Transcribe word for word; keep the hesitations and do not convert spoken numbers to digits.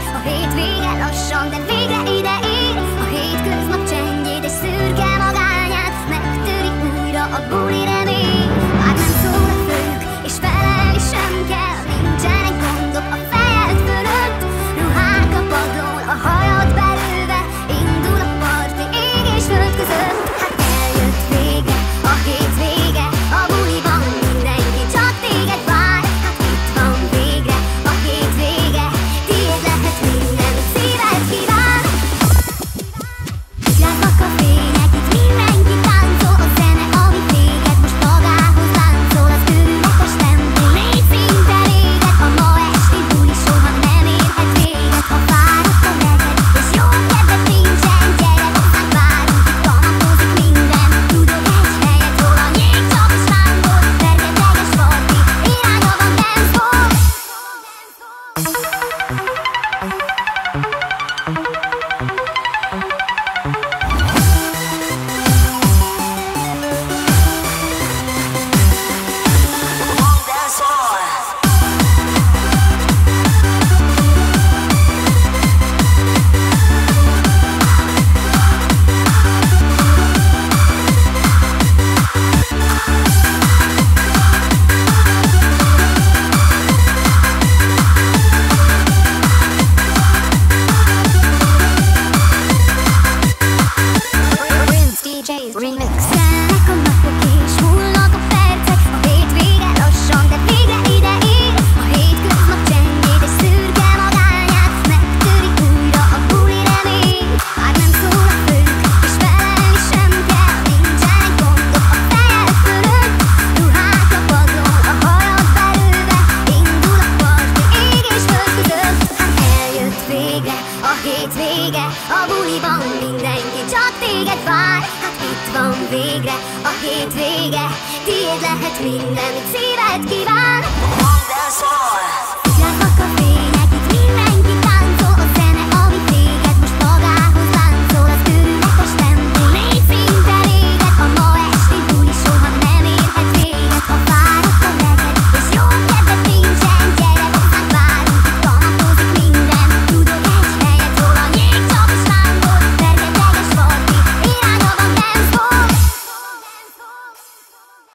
A hétvége lassan, de végre ide ér. A hétköznap csendjét és szürke magányát megtöri újra a buli remény. Már nem szól a fők, és felelni sem kell. Nincsenek gondok a fejed fölött. Ruhák a padlón, a hajad belőve. Indul a parti ég és föld között. Hát eljött vége, a hétvége. A buliban mindenki csak téged vár. Hát itt van végre a hétvége. Tiéd lehet minden, szíved kíván. Itt láznak a fények, itt mindenki táncol. A zene, ami téged most magához láncol. Az őrületes tempó négy szinten éget. A ma esti buli soha nem érhet véget. Ha fáradt a neked, és jó kedved nincsen, gyere hozzánk, várunk, itt kanapozik minden. Tudod egy helyet, hol a nyégcsap is lángol. Fergeteges parti, irányba van dancehall. Prince dé jé's Remix. Szelnek a napok és múlnak a percek. A hétvége lassan, de végre ide ér. A hétköznap csendjét és szürke magányát megtöri újra a buli remény. Már nem szól a fők, és felelni sem kell. Nincsenek gondok a fejed fölött. Ruhák a padlón, a hajad belőve. Indul a parti ég és föld között. Hát eljött végre a hétvége. A buliban mindenki csak téged vár. Hát itt van végre a hétvége. Tiéd lehet minden, mit szíved kíván.